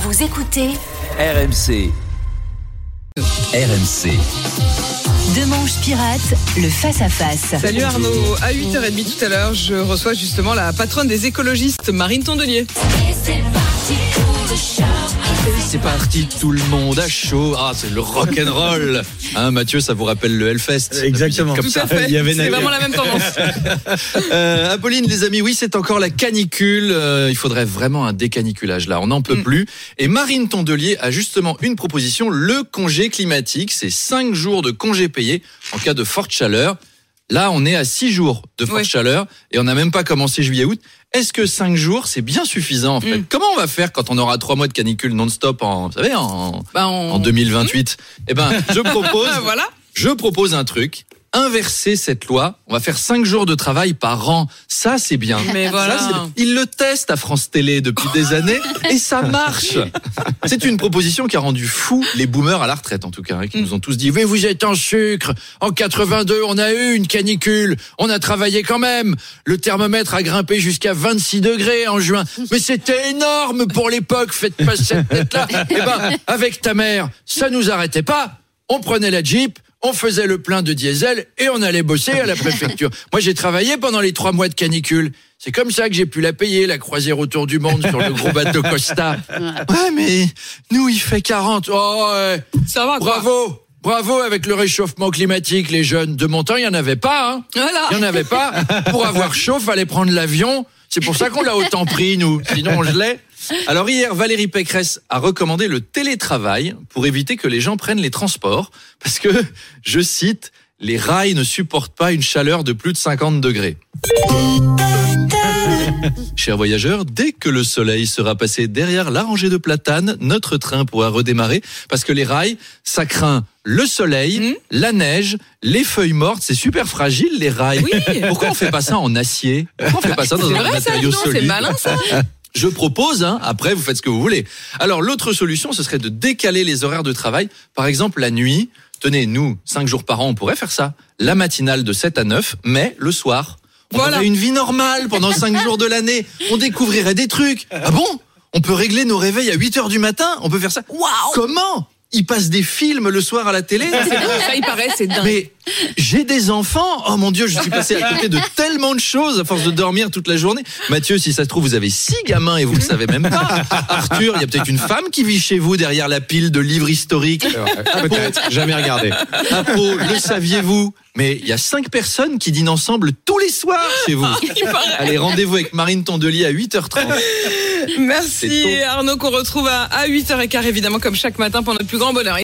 Vous écoutez RMC. RMC. Demanche Pirate, le face-à-face. Salut Arnaud, à 8h30 tout à l'heure, je reçois justement la patronne des écologistes, Marine Tondelier. C'est parti, tout le monde à chaud. Ah, c'est le rock'n'roll. Hein, Mathieu, ça vous rappelle le Hellfest? Exactement. Comme Tout ça. à fait, il y avait c'est vraiment la même tendance. Apolline, les amis, oui, c'est encore la canicule. Il faudrait vraiment un décaniculage là. On n'en peut plus. Et Marine Tondelier a justement une proposition, le congé climatique. C'est 5 jours de congé payé en cas de forte chaleur. Là, on est à 6 jours de forte chaleur et on n'a même pas commencé juillet-août. Est-ce que 5 jours, c'est bien suffisant en fait? Comment on va faire quand on aura 3 mois de canicule non-stop en 2028? Eh ben, je propose un truc. Inverser cette loi, on va faire 5 jours de travail par an. Ça, c'est bien. Mais voilà. Ils le testent à France Télé depuis des années et ça marche. C'est une proposition qui a rendu fou les boomers à la retraite, en tout cas, qui nous ont tous dit « Mais vous êtes en sucre. En 82, on a eu une canicule. On a travaillé quand même. Le thermomètre a grimpé jusqu'à 26 degrés en juin. Mais c'était énorme pour l'époque. Faites pas cette tête-là. » Eh ben, avec ta mère, ça nous arrêtait pas. On prenait la Jeep. On faisait le plein de diesel et on allait bosser à la préfecture. Moi, j'ai travaillé pendant les 3 mois de canicule. C'est comme ça que j'ai pu la payer, la croisière autour du monde sur le gros bateau Costa. Ouais, mais nous, il fait 40. Oh, ouais. Ça va, quoi. Bravo avec le réchauffement climatique, les jeunes. De mon temps, il n'y en avait pas. Hein. Voilà. Il n'y en avait pas. Pour avoir chaud, fallait prendre l'avion. C'est pour ça qu'on l'a autant pris, nous. Sinon, on gelait. Alors hier, Valérie Pécresse a recommandé le télétravail pour éviter que les gens prennent les transports. Parce que, je cite, les rails ne supportent pas une chaleur de plus de 50 degrés. Chers voyageurs, dès que le soleil sera passé derrière la rangée de platanes, notre train pourra redémarrer. Parce que les rails, ça craint le soleil, la neige, les feuilles mortes. C'est super fragile, les rails. Oui. Pourquoi on fait pas ça en acier? Pourquoi on fait pas ça dans un matériau solide? C'est malin, ça. Je propose, après vous faites ce que vous voulez. Alors l'autre solution, ce serait de décaler les horaires de travail. Par exemple, la nuit, tenez, nous, 5 jours par an, on pourrait faire ça. La matinale de 7 à 9, mais le soir. On aurait une vie normale pendant 5 jours de l'année. On découvrirait des trucs. Ah bon? On peut régler nos réveils à 8h du matin? On peut faire ça? Waouh! Comment? Ils passent des films le soir à la télé? Ça, il paraît, c'est dingue. Mais j'ai des enfants. Oh mon Dieu, je suis passé à côté de tellement de choses à force de dormir toute la journée. Mathieu, si ça se trouve, vous avez 6 gamins et vous le savez même pas. Arthur, il y a peut-être une femme qui vit chez vous derrière la pile de livres historiques. Peut-être, jamais regardé. Apo, le saviez-vous? Mais il y a 5 personnes qui dînent ensemble tous les soirs chez vous. Allez, rendez-vous avec Marine Tondelier à 8h30. Merci Arnaud, qu'on retrouve à 8h15 évidemment comme chaque matin pour notre plus grand bonheur.